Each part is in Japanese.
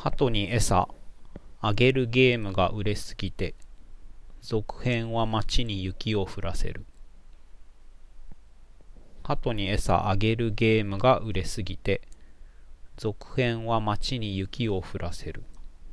鳩に餌あげるゲームが売れすぎて続編は街に雪を降らせる。鳩に餌あげるゲームが売れすぎて続編は街に雪を降らせる。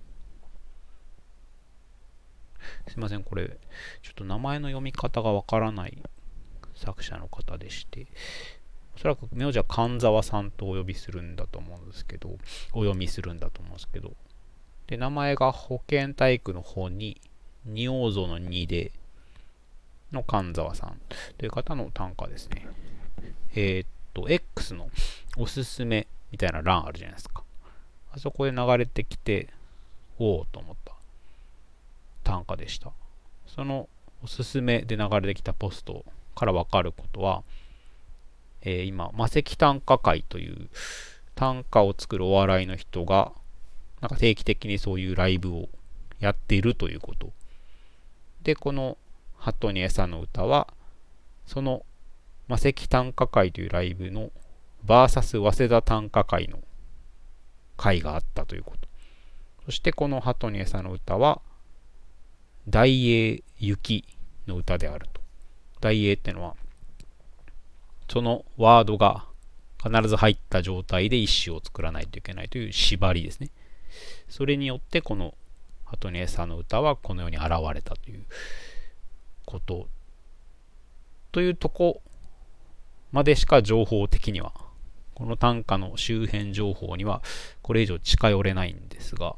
すいません、これちょっと名前の読み方がわからない作者の方でして、おそらく名字は神沢さんとお呼びするんだと思うんですけど、お読みするんだと思うんですけど、で名前が保健体育の方に仁王像の2での神沢さんという方の短歌ですね。X のおすすめみたいな欄あるじゃないですか。あそこで流れてきて、おおと思った短歌でした。そのおすすめで流れてきたポストから分かることは、今、魔石短歌会という短歌を作るお笑いの人が、なんか定期的にそういうライブをやっているということ。で、この鳩に餌の歌は、その魔石短歌会というライブのバーサス早稲田短歌会の会があったということ。そしてこの鳩に餌の歌は、大英雪の歌であると。大英ってのは、そのワードが必ず入った状態で一首を作らないといけないという縛りですね。それによってこの鳩に餌の歌はこの世に現れたということというとこまでしか情報的には、この短歌の周辺情報にはこれ以上近寄れないんですが、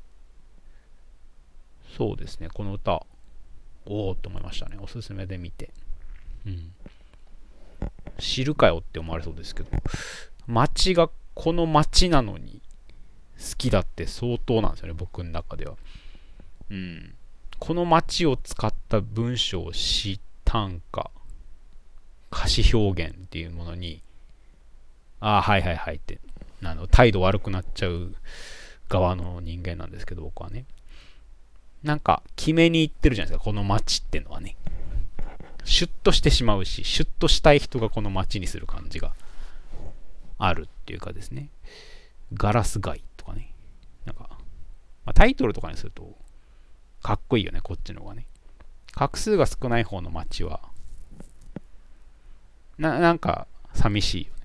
そうですね、この歌おおと思いましたね。おすすめで見て、知るかよって思われそうですけど、街がこの街なのに好きだって相当なんですよね、僕の中では。この街を使った文章、詩、短歌、歌詞表現っていうものに、はいはいはいって、態度悪くなっちゃう側の人間なんですけど、僕はね。なんか、決めに行ってるじゃないですか、この街ってのはね。シュッとしてしまうし、シュッとしたい人がこの街にする感じがあるっていうかですね。ガラス街とかね。なんか、タイトルとかにすると、かっこいいよね、こっちの方がね。画数が少ない方の街は、なんか、寂しいよね。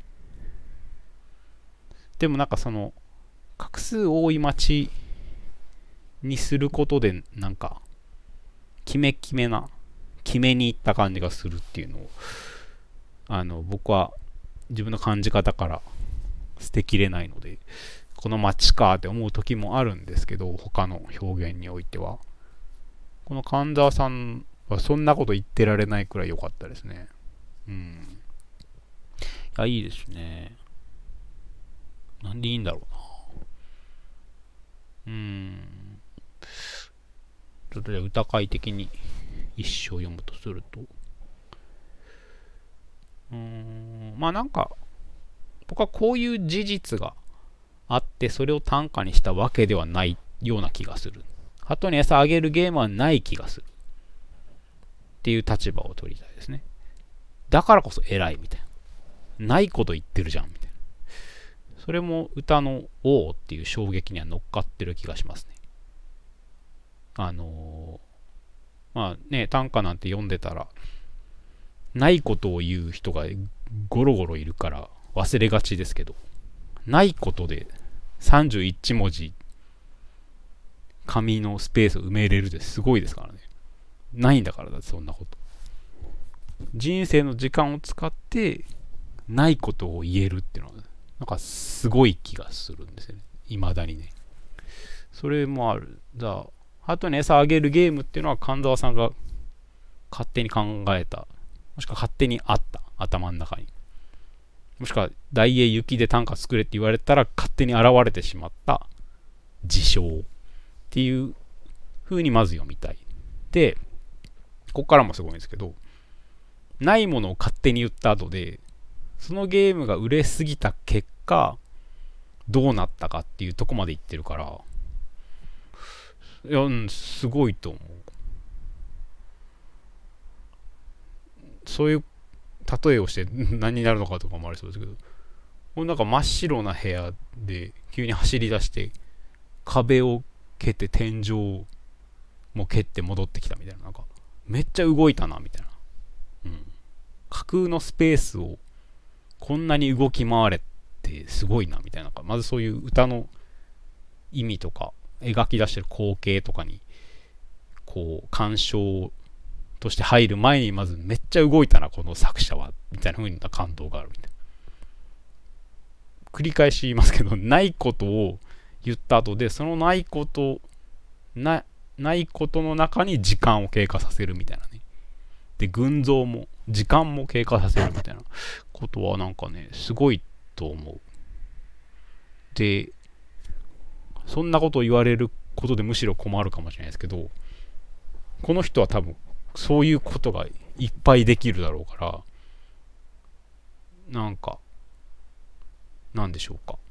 でもなんかその、画数多い街にすることで、なんか、決めに行った感じがするっていうのを、僕は自分の感じ方から捨てきれないので、この街かって思う時もあるんですけど、他の表現においては。この神沢さんはそんなこと言ってられないくらい良かったですね。いや、いいですね。なんでいいんだろうな。ちょっとじゃあ歌会的に一首を読むとすると、まあなんか、僕はこういう事実があってそれを短歌にしたわけではないような気がする。鳩に餌あげるゲームはない気がするっていう立場を取りたいですね。だからこそ偉いみたいな、ないこと言ってるじゃんみたいな、それも歌の王っていう衝撃には乗っかってる気がしますね。まあね、短歌なんて読んでたらないことを言う人がゴロゴロいるから忘れがちですけど、ないことで31文字紙のスペースを埋めれるってすごいですからね。ないんだからだって、そんなこと。人生の時間を使ってないことを言えるっていうのはなんかすごい気がするんですよね、未だにね。それもある。鳩に餌あげるゲームっていうのは神沢さんが勝手に考えた、もしくは勝手にあった頭の中に、もしくは大英雪で短歌作れって言われたら勝手に現れてしまった事象っていう風にまず読みたい。で、ここからもすごいんですけど、ないものを勝手に言った後で、そのゲームが売れすぎた結果どうなったかっていうとこまで言ってるから、いや、すごいと思う。そういう例えをして何になるのかとかもありそうですけど、これなんか真っ白な部屋で急に走り出して壁を蹴って天井も蹴って戻ってきたみたいな、なんかめっちゃ動いたなみたいな、架空のスペースをこんなに動き回れってすごいなみたいな、まずそういう歌の意味とか描き出してる光景とかにこう鑑賞として入る前に、まずめっちゃ動いたなこの作者はみたいな風な感動があるみたいな。繰り返し言いますけど、ないことを言った後で、そのないことの中に時間を経過させるみたいなね。で、群像も時間も経過させるみたいなことはなんかね、すごいと思う。で、そんなことを言われることでむしろ困るかもしれないですけど、この人は多分そういうことがいっぱいできるだろうから、なんかなんでしょうか、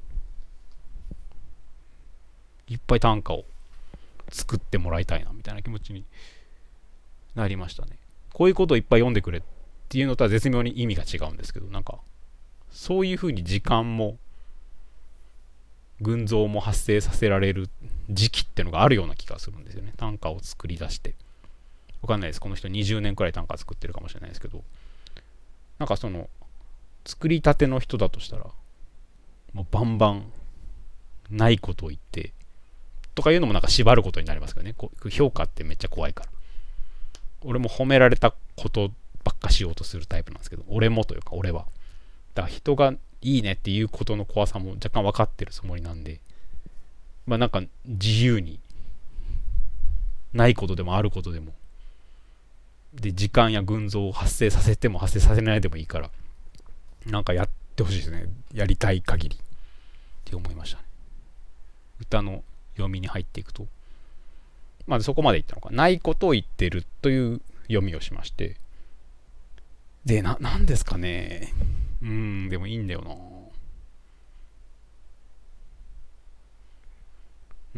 いっぱい短歌を作ってもらいたいなみたいな気持ちになりましたね。こういうことをいっぱい読んでくれっていうのとは絶妙に意味が違うんですけど、なんかそういう風に時間も群像も発生させられる時期ってのがあるような気がするんですよね。短歌を作り出して、わかんないです、この人20年くらい短歌作ってるかもしれないですけど、なんかその作りたての人だとしたらもうバンバンないことを言ってとかいうのもなんか縛ることになりますけどね。評価ってめっちゃ怖いから。俺も褒められたことばっかしようとするタイプなんですけど、俺もというか俺は。だから人がいいねっていうことの怖さも若干分かってるつもりなんで、まあなんか自由にないことでもあることでも、で時間や群像を発生させても発生させないでもいいから、なんかやってほしいですね。やりたい限りって思いましたね。歌の読みに入っていくと、まずそこまで言ったのか、ないことを言ってるという読みをしまして、でなんですかね、でもいいんだよな。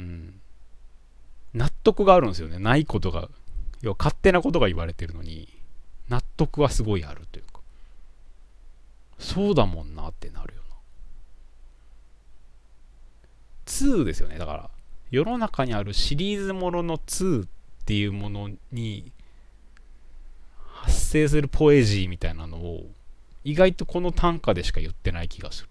納得があるんですよね。ないことが、要は勝手なことが言われてるのに納得はすごいあるというか、そうだもんなってなるよな。2ですよね。だから世の中にあるシリーズものの2っていうものに発生するポエジーみたいなのを意外とこの短歌でしか言ってない気がする。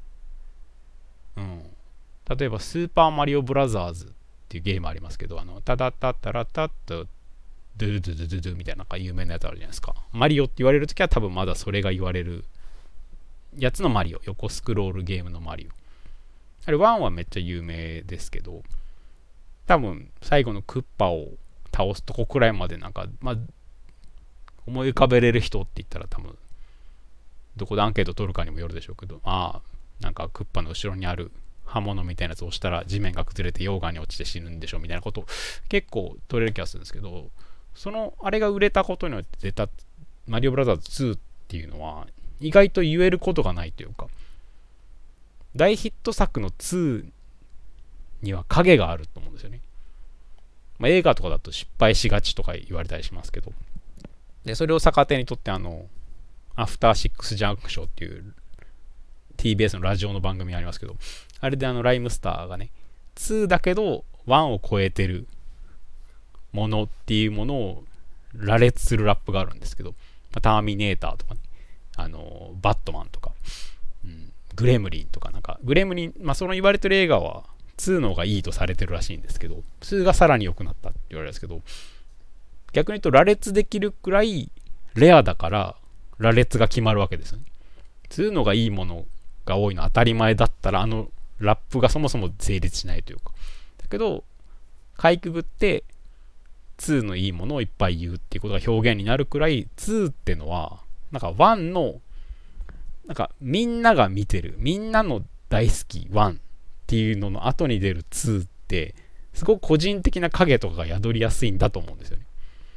例えばスーパーマリオブラザーズっていうゲームありますけど、タタタタラタッとドゥドゥドゥドゥドゥみたいな有名なやつあるじゃないですか。マリオって言われるときは多分まだそれが言われるやつのマリオ、横スクロールゲームのマリオ。あれ1はめっちゃ有名ですけど、多分最後のクッパを倒すとこくらいまでなんか、思い浮かべれる人って言ったら多分どこでアンケート取るかにもよるでしょうけど、なんかクッパの後ろにある刃物みたいなやつを押したら地面が崩れて溶岩に落ちて死ぬんでしょみたいなことを結構取れる気がするんですけど、あれが売れたことによって出たマリオブラザーズ2っていうのは意外と言えることがないというか、大ヒット作の2には影があると思うんですよね。映画とかだと失敗しがちとか言われたりしますけど、でそれを逆手にとってアフターシックスジャンクションっていう TBS のラジオの番組ありますけど、あれでライムスターがね、2だけど1を超えてるものっていうものを羅列するラップがあるんですけど、ターミネーターとかね、バットマンとか、グレムリンとか、なんかグレムリン、その言われてる映画は2の方がいいとされてるらしいんですけど、2がさらに良くなったって言われるんですけど、逆に言うと羅列できるくらいレアだから羅列が決まるわけですよね。2のがいいものが多いのは当たり前だったら、ラップがそもそも成立しないというか、だけどかいくぐって2のいいものをいっぱい言うっていうことが表現になるくらい、2ってのはなんか1のなんかみんなが見てる、みんなの大好き1っていうのの後に出る2ってすごく個人的な影とかが宿りやすいんだと思うんですよね。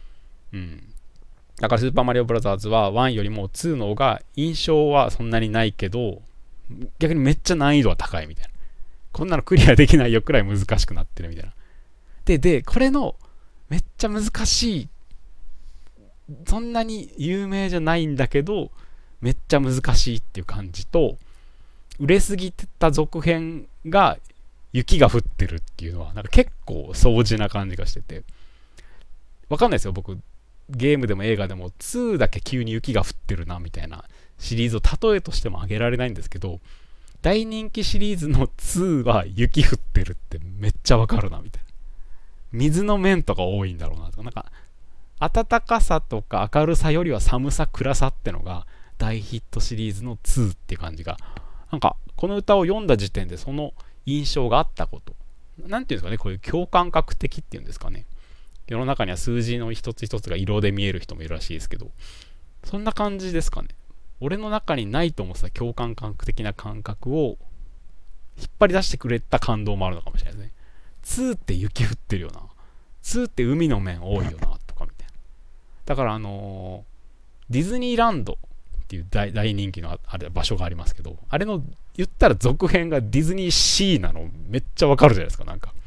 だからスーパーマリオブラザーズは1よりも2の方が印象はそんなにないけど、逆にめっちゃ難易度は高いみたいな、こんなのクリアできないよくらい難しくなってるみたいな。でこれのめっちゃ難しい、そんなに有名じゃないんだけどめっちゃ難しいっていう感じと、売れすぎてた続編が雪が降ってるっていうのはなんか結構掃除な感じがしてて、わかんないですよ、僕ゲームでも映画でも2だけ急に雪が降ってるなみたいなシリーズを例えとしても挙げられないんですけど、大人気シリーズの2は雪降ってるってめっちゃわかるなみたいな。水の面とか多いんだろうなとか、なんか暖かさとか明るさよりは寒さ暗さってのが大ヒットシリーズの2っていう感じが、なんかこの歌を読んだ時点でその印象があったこと、なんていうんですかね、こういう共感覚的っていうんですかね。世の中には数字の一つ一つが色で見える人もいるらしいですけど、そんな感じですかね。俺の中にないと思ってた共感覚的な感覚を引っ張り出してくれた感動もあるのかもしれないですね。2って雪降ってるよな、2って海の面多いよなとかみたいな。だからディズニーランドっていう大人気のあれ場所がありますけど、あれの言ったら続編がディズニーシーなのめっちゃわかるじゃないですか。なんか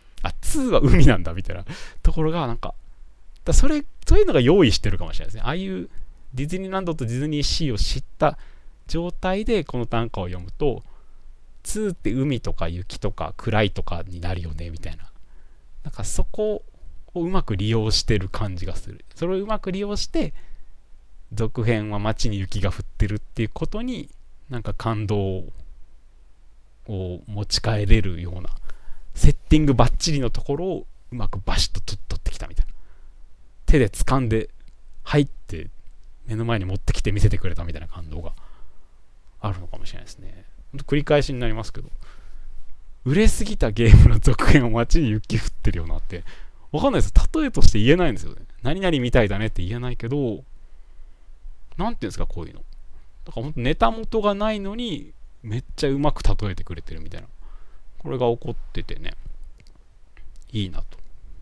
2は海なんだみたいなところがなんか、そういうのが用意してるかもしれないですね。ああいうディズニーランドとディズニーシーを知った状態でこの短歌を読むと、2って海とか雪とか暗いとかになるよねみたいな、なんかそこをうまく利用してる感じがする。それをうまく利用して続編は街に雪が降ってるっていうことになんか感動を持ち帰れるようなセッティングバッチリのところをうまくバシッと取ってきたみたいな、手で掴んで入って目の前に持ってきて見せてくれたみたいな感動があるのかもしれないですね。繰り返しになりますけど、売れすぎたゲームの続編を街に雪降ってるよなってわかんないです。例えとして言えないんですよね。何々みたいだねって言えないけど、なんていうんですか、こういうのだから本当ネタ元がないのにめっちゃうまく例えてくれてるみたいな、これが起こっててね、いいなと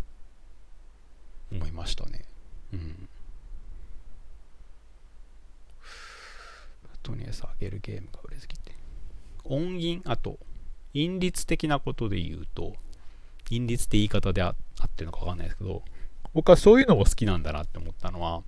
思いましたね。とりあえず上げるゲームが売れすぎて、音韻、あと韻律的なことで言うと、韻律って言い方であってるのか分かんないですけど、僕はそういうのも好きなんだなって思ったのは、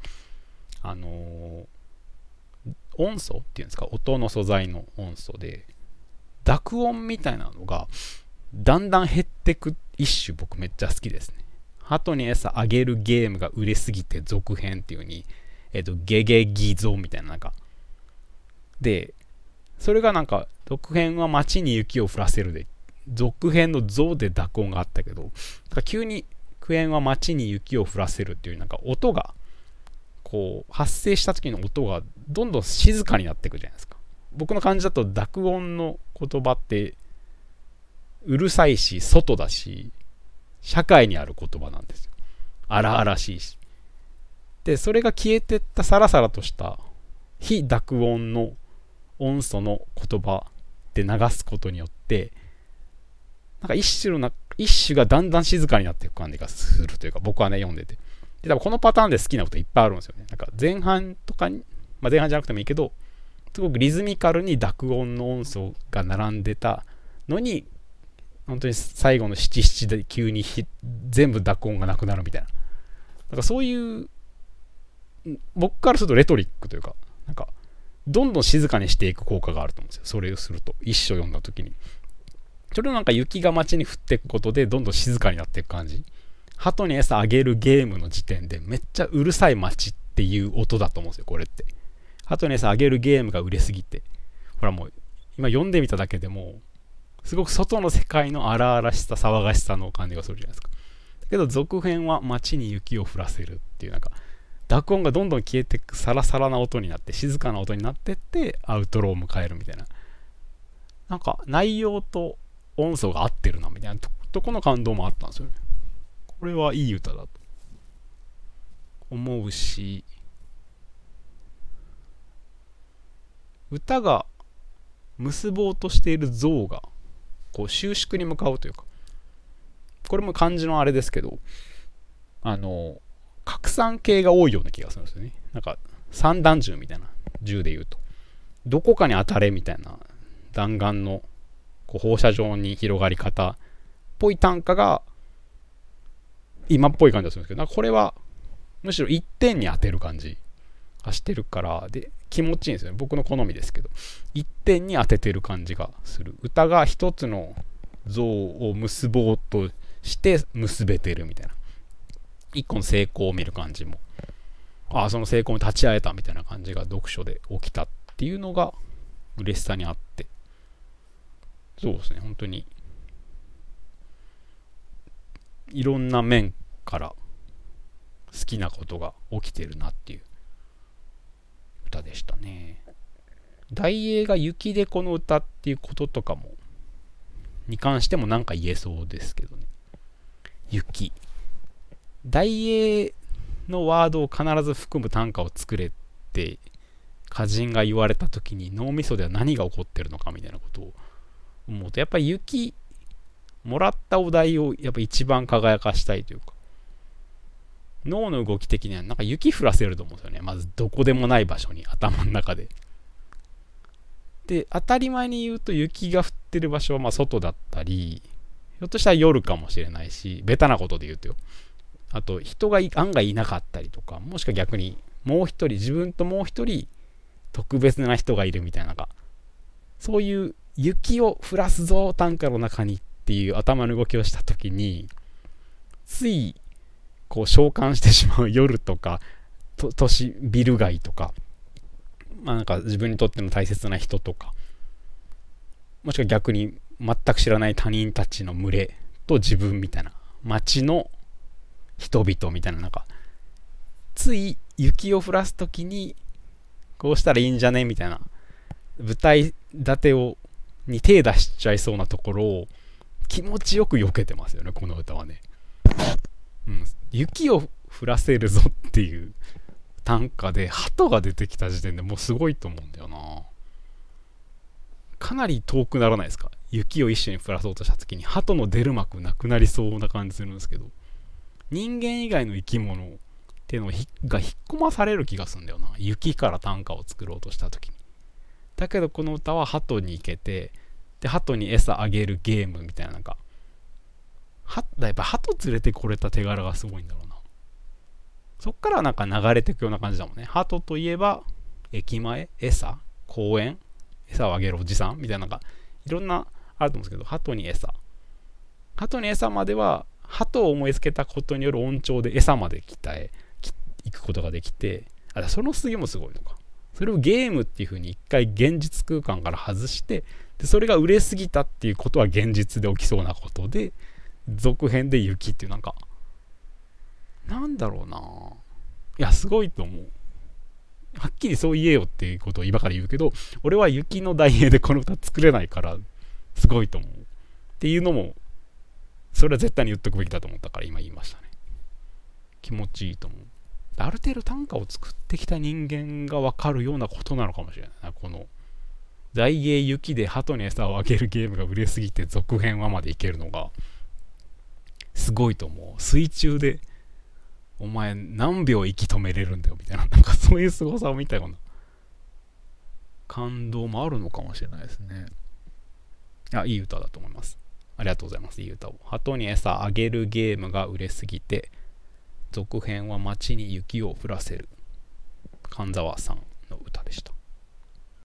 音素っていうんですか、音の素材の音素で濁音みたいなのがだんだん減ってく一種、僕めっちゃ好きですね。鳩に餌あげるゲームが売れすぎて続編っていう風にゲゲギゾみたいな、なんかで、それがなんか続編は街に雪を降らせるで、続編のゾで濁音があったけど、なんか急にクエンは街に雪を降らせるっていう、なんか音がこう発生した時の音がどんどん静かになっていくじゃないですか。僕の感じだと濁音の言葉ってうるさいし外だし社会にある言葉なんですよ。荒々しいし。でそれが消えてったサラサラとした非濁音の音素の言葉で流すことによって、なんか一種がだんだん静かになっていく感じがするというか、僕はね読んでて、で多分このパターンで好きなこといっぱいあるんですよね。なんか前半とかに、前半じゃなくてもいいけど、すごくリズミカルに濁音の音素が並んでたのに、本当に最後の七七で急に全部濁音がなくなるみたいな、なんかそういう僕からするとレトリックというか、なんかどんどん静かにしていく効果があると思うんですよ。それをすると一章読んだ時に、それをなんか雪が街に降っていくことでどんどん静かになっていく感じ。鳩に餌あげるゲームの時点でめっちゃうるさい街っていう音だと思うんですよ、これって。鳩に餌あげるゲームが売れすぎて、ほらもう今読んでみただけでもすごく外の世界の荒々しさ騒がしさの感じがするじゃないですか。だけど続編は街に雪を降らせるっていう、なんか濁音がどんどん消えていくサラサラな音になって静かな音になってってアウトローを迎えるみたいな、なんか内容と音素が合ってるなみたいなとこの感動もあったんですよね。これはいい歌だと思うし、歌が結ぼうとしている像がこう収縮に向かうというか、これも漢字のあれですけど、拡散系が多いような気がするんですよね。なんか散弾銃みたいな、銃で言うとどこかに当たれみたいな弾丸のこう放射状に広がり方っぽい単価が今っぽい感じがするんですけど、なんかこれはむしろ一点に当てる感じがしてるから、で気持ちいいんですよね。僕の好みですけど、一点に当ててる感じがする。歌が一つの像を結ぼうとして結べてるみたいな、一個の成功を見る感じも、その成功に立ち会えたみたいな感じが読書で起きたっていうのが嬉しさにあって、そうですね、本当にいろんな面から好きなことが起きてるなっていう歌でしたね。大英が雪でこの歌っていうこととかもに関してもなんか言えそうですけどね。雪、大英のワードを必ず含む短歌を作れって歌人が言われた時に脳みそでは何が起こってるのかみたいなことを思うと、やっぱり雪もらったお題をやっぱ一番輝かしたいというか、脳の動き的にはなんか雪降らせると思うんですよね。まずどこでもない場所に頭の中で。で、当たり前に言うと雪が降ってる場所はまあ外だったり、ひょっとしたら夜かもしれないし、ベタなことで言うとよ。あと人が案外いなかったりとか、もしくは逆にもう一人、自分ともう一人特別な人がいるみたいな、そういう雪を降らすぞ短歌の中にっていう頭の動きをしたときに、ついこう召喚してしまう夜とか都市ビル街とか、なんか自分にとっての大切な人とか、もしくは逆に全く知らない他人たちの群れと自分みたいな、街の人々みたいな、つい雪を降らすときにこうしたらいいんじゃねみたいな舞台立てに手出しちゃいそうなところを気持ちよく避けてますよね、この歌はね。雪を降らせるぞっていう短歌で鳩が出てきた時点でもうすごいと思うんだよな。かなり遠くならないですか？雪を一緒に降らそうとした時に鳩の出る幕なくなりそうな感じするんですけど、人間以外の生き物っていうのが引っ込まされる気がするんだよな、雪から短歌を作ろうとした時に。だけどこの歌は鳩に行けて、で鳩に餌あげるゲームみたいな、やっぱ鳩連れてこれた手柄がすごいんだろうな。そっから流れていくような感じだもんね。鳩といえば駅前、餌、公園、餌をあげるおじさんみたいな、いろんなあると思うんですけど、鳩に餌までは鳩を思いつけたことによる音調で餌まで行くことができて、その次もすごいのか。それをゲームっていう風に一回現実空間から外して、でそれが売れすぎたっていうことは現実で起きそうなことで、続編で雪っていう、なんだろうな。いや、すごいと思う。はっきりそう言えよっていうことを今から言うけど、俺は雪の大英でこの歌作れないから、すごいと思う。っていうのも、それは絶対に言っとくべきだと思ったから今言いましたね。気持ちいいと思う。ある程度短歌を作ってきた人間が分かるようなことなのかもしれないな。この大英雪で鳩に餌をあげるゲームが売れすぎて続編話までいけるのがすごいと思う。水中でお前何秒息止めれるんだよみたいな、そういう凄さを見たような感動もあるのかもしれないですね。いい歌だと思います。ありがとうございます。いい歌を。鳩に餌あげるゲームが売れすぎて続編は街に雪を降らせる、神沢さんの歌でした。